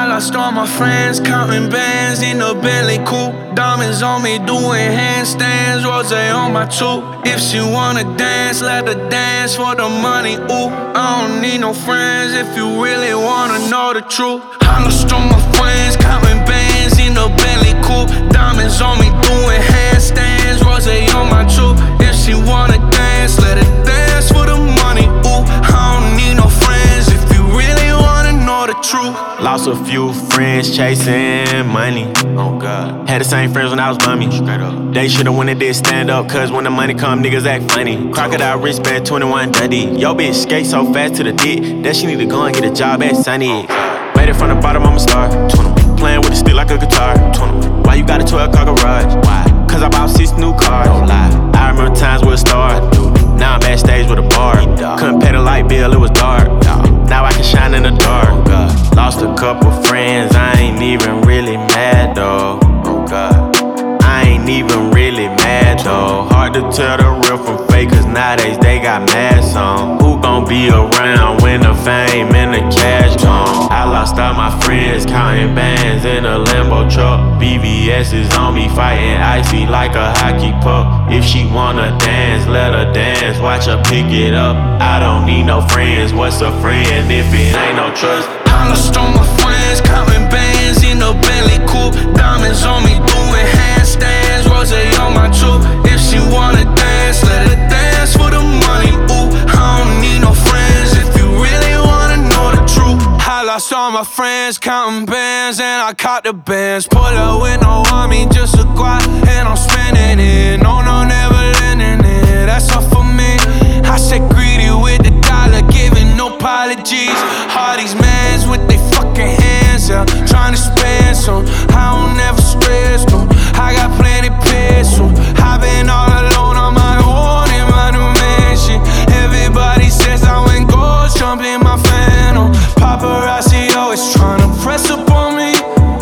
lost all my friends, counting bands in a Bentley coupe. Diamonds on me doing handstands, rose on my tooth. If she wanna dance, let her dance for the money, ooh. I don't need no friends if you really wanna know the truth. I lost all my friends, counting bands in a Bentley coupe. Diamonds on me doing handstands, rose on my tooth. If she wanna dance, let her dance for the money, ooh. I don't need no friends if you really wanna know the truth. Lost a few friends chasing money. Oh God. Had the same friends when I was bummy. Straight up. They should've when they did stand up, cause when the money come, niggas act funny. Crocodile wristband, 21 Dundee. Yo bitch skate so fast to the dick that she need to go and get a job at Sunny. Made it from the bottom, I'm a star. Playing with the stick like a guitar. Why you got a 12-car garage? Why? Cause I bought 6 new cars. Don't lie. I remember times with a star. Now I'm backstage with a bar. Couldn't pay the light bill, it was dark. Now I can shine in the dark. Lost a couple friends, I ain't even really mad though. Oh God. I ain't even really mad though. Hard to tell the real from fake, cause nowadays they got masks on. Who gon' be around when the fame and the cash gone? I lost all my friends, counting bands in a Lambo truck. BBS is on me, fighting icy like a hockey puck. If she wanna dance, let her dance, watch her pick it up. I don't need no friends, what's a friend if it ain't no trust? I lost all my friends, counting bands in a Bentley coupe. Diamonds on me doing handstands, rose on my tooth. If she wanna dance, let her dance for the money, ooh. I don't need no friends if you really wanna know the truth. I lost all my friends, counting bands, and I caught the bands. Pull up with no army, just a quad, and I'm spending it. No, never lending it, that's all for me. I said greedy with the dollar, giving no apologies. All these mans with they fucking hands out, trying to spend some. I don't ever stress, no. I got plenty pesos. I've been all alone on my own in my new mansion. Everybody says I went gold, jumping my phantom. Paparazzi always trying to press up on me.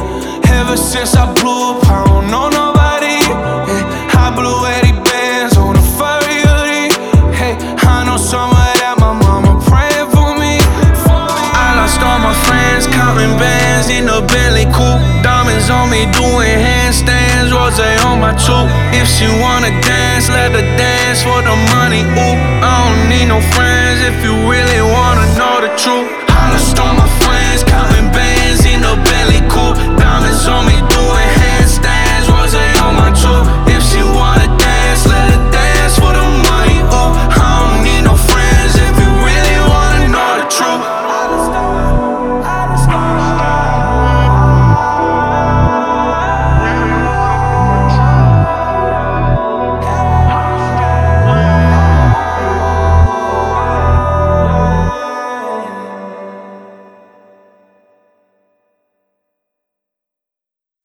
Ever since I blew up, I don't know nobody. I blew 80 bands on a furry hoodie. Hey, I know some of that my mama praying for me. I lost all my friends, counting bands in a Bentley coupe. Diamonds on me doing handstands, rose on my tooth. If she wanna dance, let her dance for the money, ooh. I don't need no friends if you really wanna know the truth. I lost all my friends.